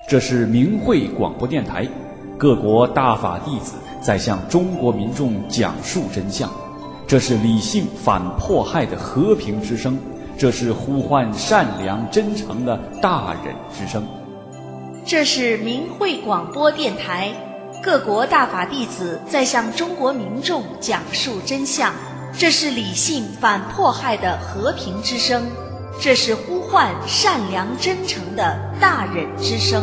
这是明慧广播电台，各国大法弟子在向中国民众讲述真相。这是理性反迫害的和平之声，这是呼唤善良真诚的大忍之声。 这是明慧广播电台，各国大法弟子在向中国民众讲述真相。这是理性反迫害的和平之声，这是呼唤善良真诚的大忍之声。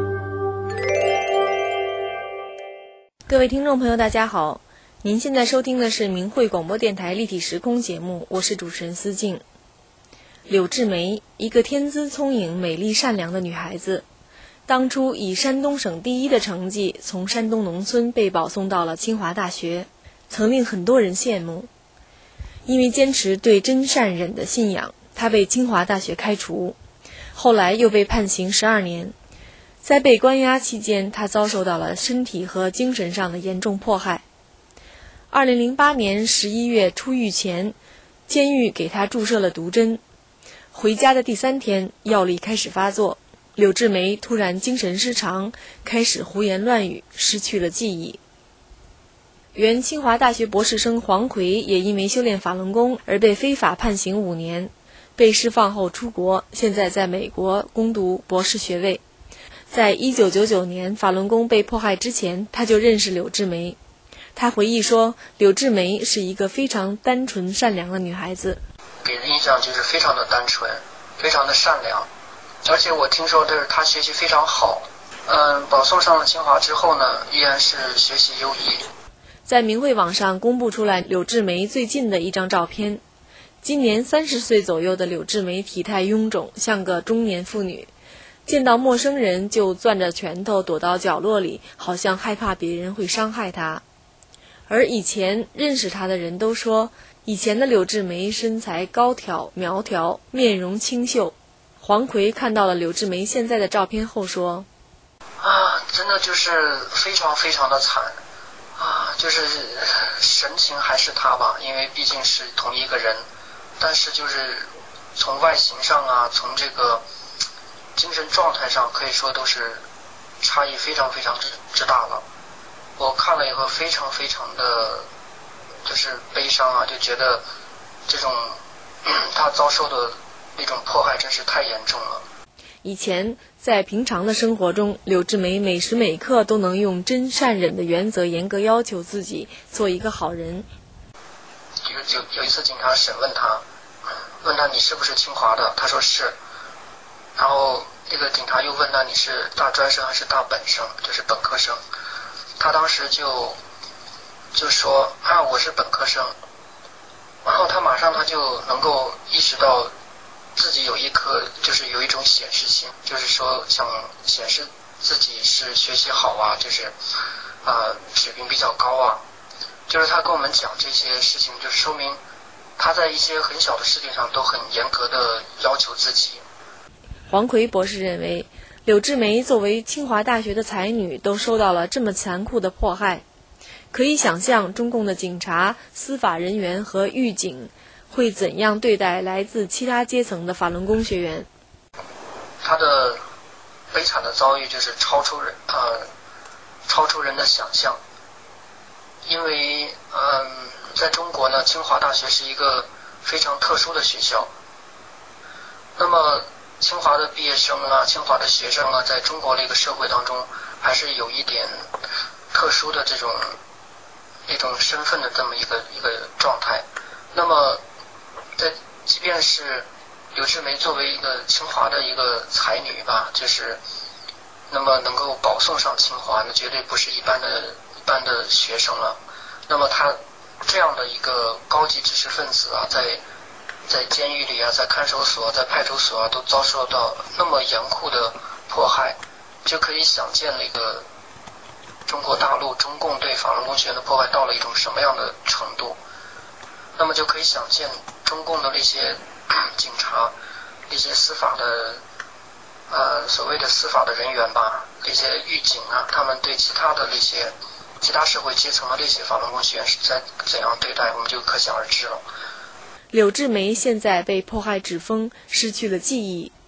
各位听众朋友大家好，您现在收听的是明慧广播电台立体时空节目，我是主持人思静。柳志梅，一个天资聪颖、美丽善良的女孩子，当初以山东省第一的成绩从山东农村被保送到了清华大学，曾令很多人羡慕。因为坚持对真善忍的信仰，她被清华大学开除，后来又被判刑12年。在被关押期间，她遭受到了身体和精神上的严重迫害。2008年11月出狱前，监狱给她注射了毒针。回家的第3天，药力开始发作，柳志梅突然精神失常，开始胡言乱语，失去了记忆。原清华大学博士生黄奎也因为修炼法轮功而被非法判刑5年，被释放后出国，现在在美国攻读博士学位。在1999年法轮功被迫害之前，他就认识柳志梅。他回忆说，柳志梅是一个非常单纯善良的女孩子， 给人印象就是非常的单纯，非常的善良，而且我听说她学习非常好。保送上了清华之后呢，依然是学习优异。 在明慧网上公布出来柳志梅最近的一张照片，今年30岁左右的柳志梅体态臃肿，像个中年妇女，见到陌生人就攥着拳头躲到角落里，好像害怕别人会伤害她。而以前认识她的人都说，以前的柳志梅身材高挑苗条，面容清秀。黄奎看到了柳志梅现在的照片后说， 真的就是非常非常的惨就是神情还是她吧，因为毕竟是同一个人，但是就是从外形上从这个精神状态上，可以说都是差异非常非常之大了。我看了以后非常非常的就是悲伤就觉得这种她遭受的那种迫害真是太严重了。 以前在平常的生活中，柳志梅每时每刻都能用真善忍的原则严格要求自己做一个好人。 有一次警察审问他，问他你是不是清华的，他说是，然后这个警察又问他你是大专生还是大本生，就是本科生，他当时就说我是本科生，然后他马上就能够意识到自己有一种显示性，就是说想显示自己是学习好就是水平比较高就是他跟我们讲这些事情，就是说明他在一些很小的事情上都很严格的要求自己。 黄奎博士认为，柳志梅作为清华大学的才女都受到了这么残酷的迫害，可以想象中共的警察、司法人员和狱警会怎样对待来自其他阶层的法轮功学员。 他的悲惨的遭遇就是超出人的想象。因为在中国呢，清华大学是一个非常特殊的学校。那么清华的毕业生清华的学生在中国的一个社会当中还是有一点特殊的这种身份的这么一个状态。那么即便是柳志梅作为一个清华的一个才女就是那么能够保送上清华，那绝对不是一般的学生了。那么她这样的一个高级知识分子在监狱里在看守所在派出所都遭受到那么严酷的迫害，就可以想见那个中国大陆中共对法轮功学员的迫害到了一种什么样的程度。那么就可以想见中共的那些警察，那些司法的所谓的司法的人员那些狱警他们对其他社会阶层的这些法轮功学员是怎样对待，我们就可想而知了。 柳志梅现在被迫害指疯，失去了记忆，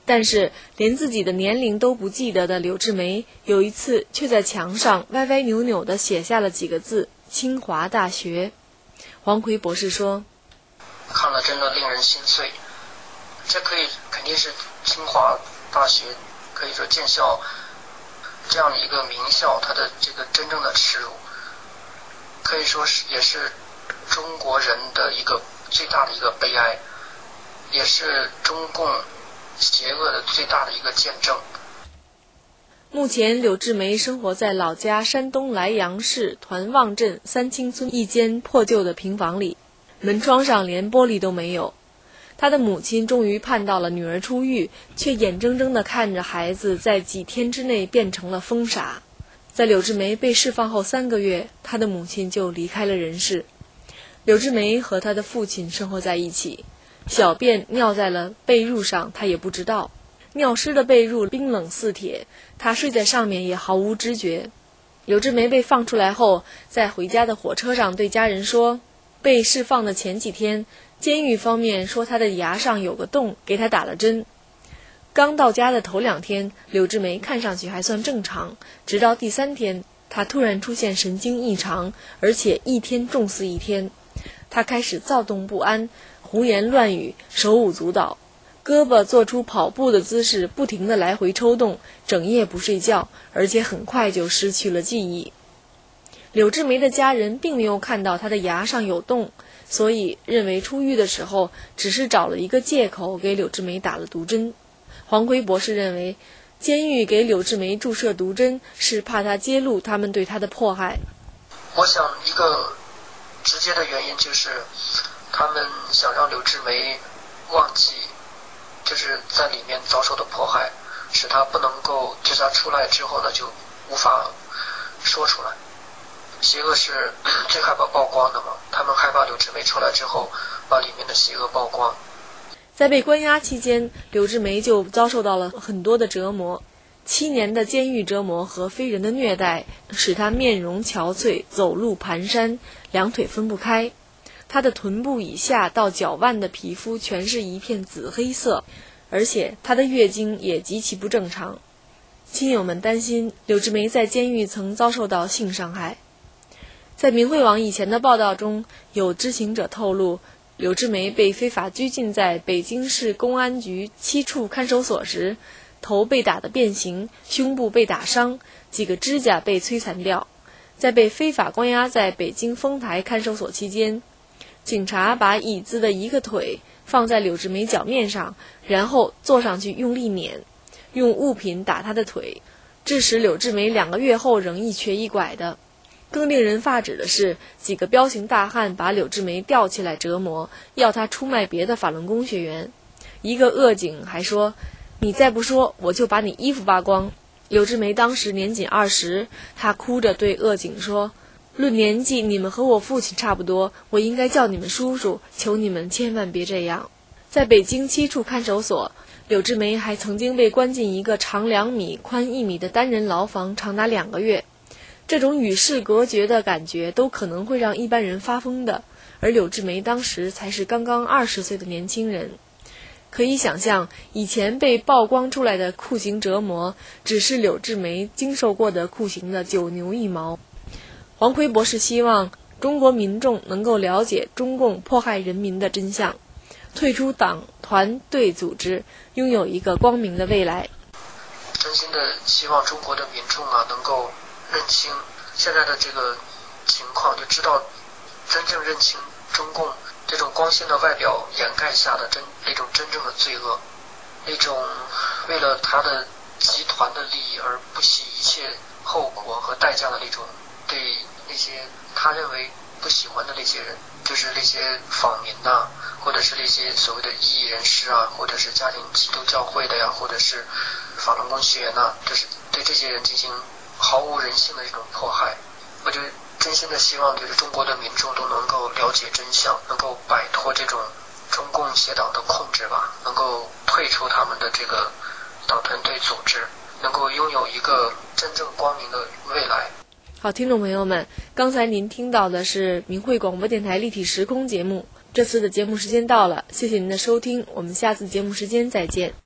但是连自己的年龄都不记得的柳志梅，有一次却在墙上歪歪扭扭地写下了几个字：清华大学。黄奎博士说， 看了真的令人心碎，这肯定是清华大学，可以说建校这样的一个名校，它的这个真正的耻辱，可以说也是中国人的一个最大的一个悲哀，也是中共邪恶的最大的一个见证。 目前柳志梅生活在老家山东莱阳市团望镇三清村一间破旧的平房里，门窗上连玻璃都没有。他的母亲终于盼到了女儿出狱，却眼睁睁地看着孩子在几天之内变成了疯傻。在柳志梅被释放后3个月，他的母亲就离开了人世。柳志梅和他的父亲生活在一起，小便尿在了被褥上，他也不知道。尿湿的被褥冰冷似铁，他睡在上面也毫无知觉。柳志梅被放出来后，在回家的火车上对家人说，被释放的前几天，监狱方面说他的牙上有个洞，给他打了针。刚到家的头2天，柳志梅看上去还算正常，直到第3天，他突然出现神经异常，而且一天重似一天。他开始躁动不安，胡言乱语，手舞足蹈，胳膊做出跑步的姿势，不停地来回抽动，整夜不睡觉，而且很快就失去了记忆。柳志梅的家人并没有看到他的牙上有洞，所以认为出狱的时候只是找了一个借口给柳志梅打了毒针。黄奎博士认为，监狱给柳志梅注射毒针是怕他揭露他们对他的迫害。 我想一个直接的原因就是他们想让柳志梅忘记就是在里面遭受的迫害，使他不能够，就是他出来之后呢就无法说出来。邪恶是最害怕曝光的嘛，他们害怕柳志梅出来之后把里面的邪恶曝光。 在被关押期间，柳志梅就遭受到了很多的折磨，7年的监狱折磨和非人的虐待，使她面容憔悴，走路蹒跚，两腿分不开。她的臀部以下到脚腕的皮肤全是一片紫黑色，而且她的月经也极其不正常。亲友们担心柳志梅在监狱曾遭受到性伤害。在明慧网以前的报道中，有知情者透露，柳志梅被非法拘禁在北京市公安局7处看守所时，头被打得变形，胸部被打伤，几个指甲被摧残掉。在被非法关押在北京丰台看守所期间，警察把椅子的一个腿放在柳志梅脚面上，然后坐上去用力碾，用物品打她的腿，致使柳志梅2个月后仍一瘸一拐的。更令人发指的是，几个彪形大汉把柳志梅吊起来折磨，要她出卖别的法轮功学员。一个恶警还说，你再不说，我就把你衣服扒光。柳志梅当时年仅20，她哭着对恶警说，论年纪你们和我父亲差不多，我应该叫你们叔叔，求你们千万别这样。在北京7处看守所，柳志梅还曾经被关进一个长2米、宽1米的单人牢房，长达2个月。这种与世隔绝的感觉都可能会让一般人发疯的，而柳志梅当时才是刚刚20岁的年轻人。可以想象，以前被曝光出来的酷刑折磨，只是柳志梅经受过的酷刑的9牛1毛。黄奎博士希望中国民众能够了解中共迫害人民的真相，退出党团队组织，拥有一个光明的未来。 真心的希望中国的民众能够认清现在的这个情况，就知道真正认清中共这种光鲜的外表掩盖下的那种真正的罪恶，那种为了他的集团的利益而不惜一切后果和代价的那种对那些他认为不喜欢的那些人，就是那些访民或者是那些所谓的异议人士或者是家庭基督教会的或者是法轮功学员就是对这些人进行毫无人性的这种迫害。我就真心的希望就是中国的民众都能够了解真相，能够摆脱这种中共邪党的控制吧，能够退出他们的这个党团队组织，能够拥有一个真正光明的未来。 好，听众朋友们，刚才您听到的是明慧广播电台立体时空节目，这次的节目时间到了，谢谢您的收听，我们下次节目时间再见。